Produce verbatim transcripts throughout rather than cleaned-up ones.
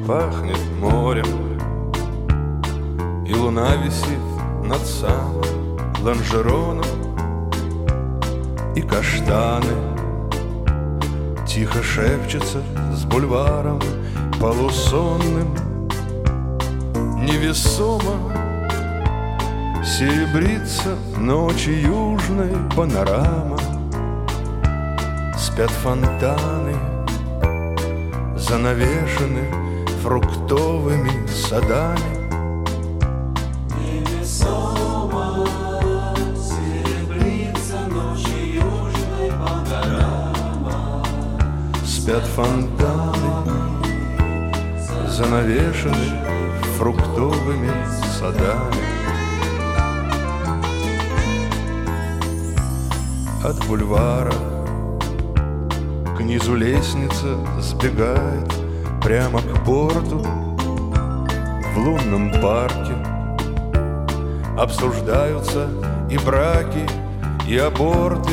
пахнет морем, и луна висит над самым лонжероном, и каштаны тихо шепчутся с бульваром полусонным. Невесомо серебрится ночи южной панорама. Спят фонтаны, занавешены фруктовыми садами. Невесомо серебрится ночи южной панорама. Спят фонтаны, занавешены фруктовыми садами. От бульвара к низу лестница сбегает прямо к порту. В лунном парке обсуждаются и браки, и аборты,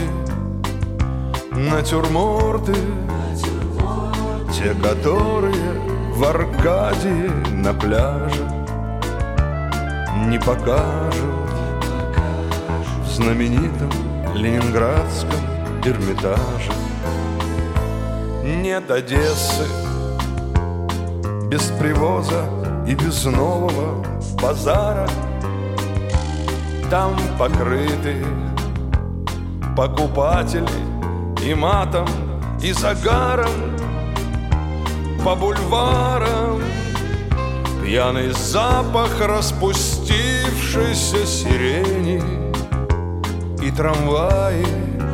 натюрморты, те, которые в Аркадии на пляже не покажут в знаменитом ленинградском Эрмитаже. Нет Одессы без привоза и без нового базара. Там покрыты покупатели и матом, и загаром. По бульварам пьяный запах распустившейся сирени, и трамваи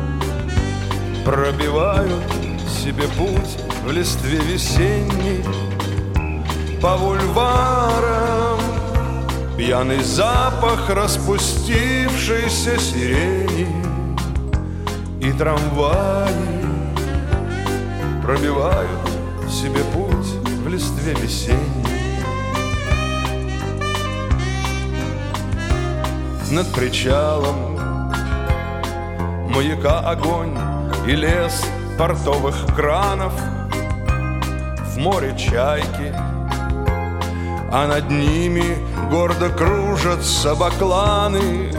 пробивают себе путь в листве весенней. По бульварам пьяный запах распустившейся сирени, и трамваи пробивают себе путь в листве весенней. Над причалом маяка огонь и лес портовых кранов. В море чайки, а над ними гордо кружатся бакланы.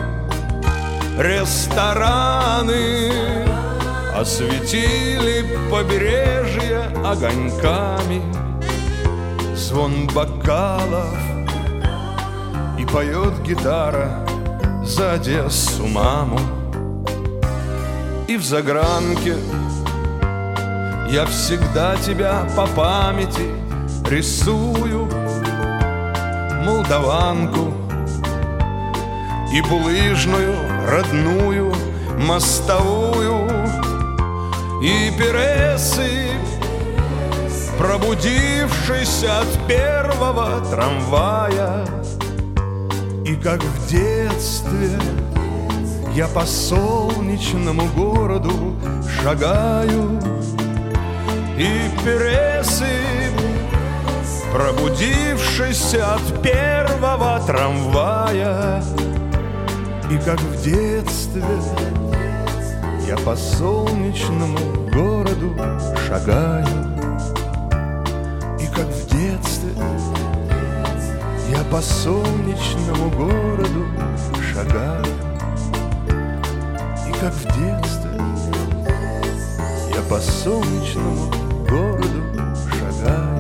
Рестораны осветили побережье огоньками. Звон бокалов, и поет гитара за Одессу маму. И в загранке я всегда тебя по памяти рисую, молдаванку и булыжную родную мостовую, и пересы, пробудившийся от первого трамвая. И как в детстве я по солнечному городу шагаю, и пересы, пробудившийся от первого трамвая. И как в детстве я по солнечному городу шагаю, и как в детстве я по солнечному городу шагаю, и как в детстве я по солнечному городу шагаю.